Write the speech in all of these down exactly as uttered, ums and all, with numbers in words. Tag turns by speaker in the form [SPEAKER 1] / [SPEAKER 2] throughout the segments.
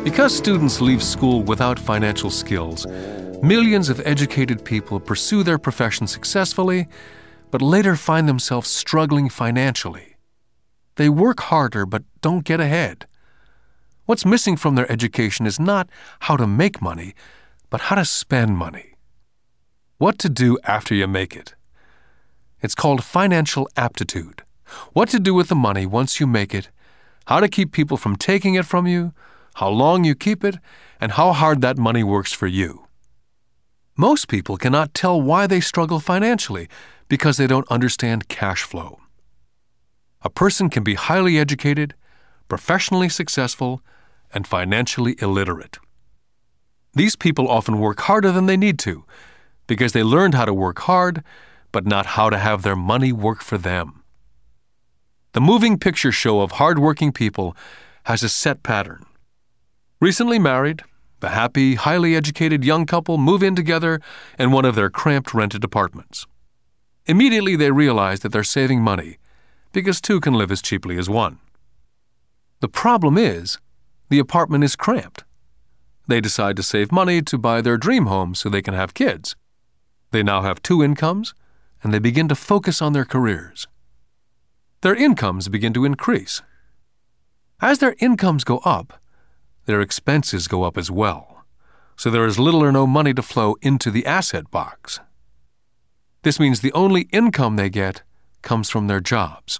[SPEAKER 1] Because students leave school without financial skills, millions of educated people pursue their profession successfully, but later find themselves struggling financially. They work harder but don't get ahead. What's missing from their education is not how to make money, but how to spend money. What to do after you make it. It's called financial aptitude. What to do with the money once you make it, how to keep people from taking it from you, how long you keep it, and how hard that money works for you. Most people cannot tell why they struggle financially because they don't understand cash flow. A person can be highly educated, professionally successful, and financially illiterate. These people often work harder than they need to because they learned how to work hard, but not how to have their money work for them. The moving picture show of hardworking people has a set pattern. Recently married, the happy, highly educated young couple move in together in one of their cramped rented apartments. Immediately they realize that they're saving money because two can live as cheaply as one. The problem is, the apartment is cramped. They decide to save money to buy their dream home so they can have kids. They now have two incomes, and they begin to focus on their careers. Their incomes begin to increase. As their incomes go up, their expenses go up as well, so there is little or no money to flow into the asset box. This means the only income they get comes from their jobs.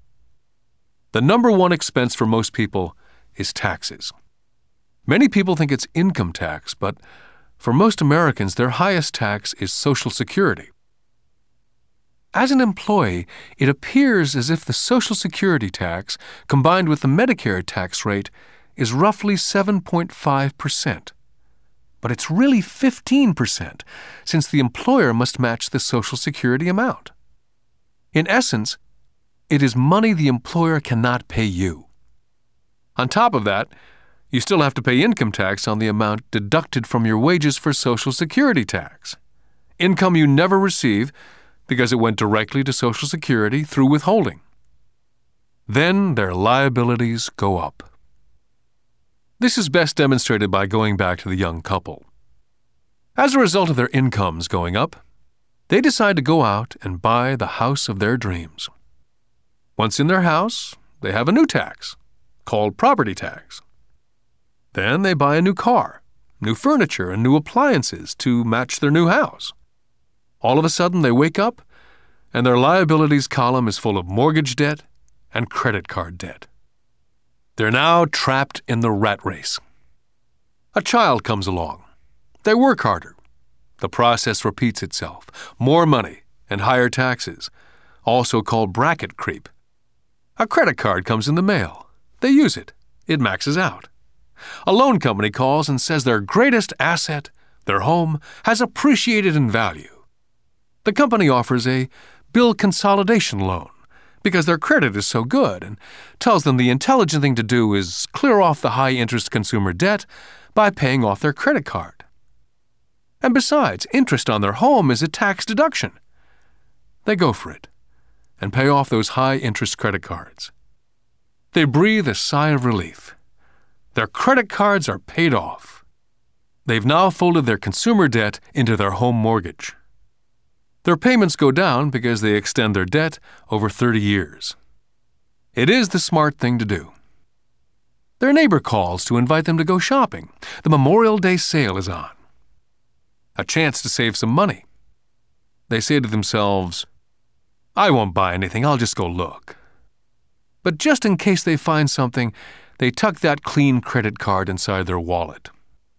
[SPEAKER 1] The number one expense for most people is taxes. Many people think it's income tax, but for most Americans, their highest tax is Social Security. As an employee, it appears as if the Social Security tax, combined with the Medicare tax rate, is roughly seven point five percent. But it's really fifteen percent, since the employer must match the Social Security amount. In essence, it is money the employer cannot pay you. On top of that, you still have to pay income tax on the amount deducted from your wages for Social Security tax. Income you never receive because it went directly to Social Security through withholding. Then their liabilities go up. This is best demonstrated by going back to the young couple. As a result of their incomes going up, they decide to go out and buy the house of their dreams. Once in their house, they have a new tax, called property tax. Then they buy a new car, new furniture, and new appliances to match their new house. All of a sudden, they wake up, and their liabilities column is full of mortgage debt and credit card debt. They're now trapped in the rat race. A child comes along. They work harder. The process repeats itself. More money and higher taxes, also called bracket creep. A credit card comes in the mail. They use it. It maxes out. A loan company calls and says their greatest asset, their home, has appreciated in value. The company offers a bill consolidation loan because their credit is so good and tells them the intelligent thing to do is clear off the high-interest consumer debt by paying off their credit card. And besides, interest on their home is a tax deduction. They go for it and pay off those high-interest credit cards. They breathe a sigh of relief. Their credit cards are paid off. They've now folded their consumer debt into their home mortgage. Their payments go down because they extend their debt over thirty years. It is the smart thing to do. Their neighbor calls to invite them to go shopping. The Memorial Day sale is on. A chance to save some money. They say to themselves, I won't buy anything, I'll just go look. But just in case they find something, they tuck that clean credit card inside their wallet.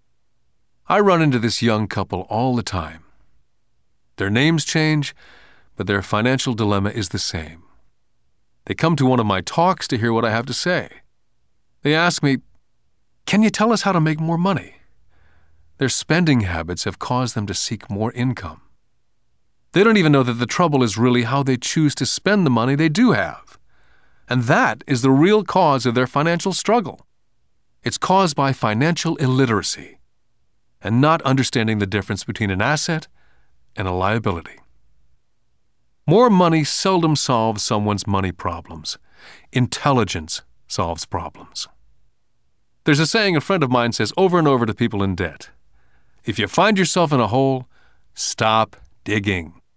[SPEAKER 1] I run into this young couple all the time. Their names change, but their financial dilemma is the same. They come to one of my talks to hear what I have to say. They ask me, can you tell us how to make more money? Their spending habits have caused them to seek more income. They don't even know that the trouble is really how they choose to spend the money they do have. And that is the real cause of their financial struggle. It's caused by financial illiteracy and not understanding the difference between an asset and a liability. More money seldom solves someone's money problems. Intelligence solves problems. There's a saying a friend of mine says over and over to people in debt. If you find yourself in a hole, stop digging.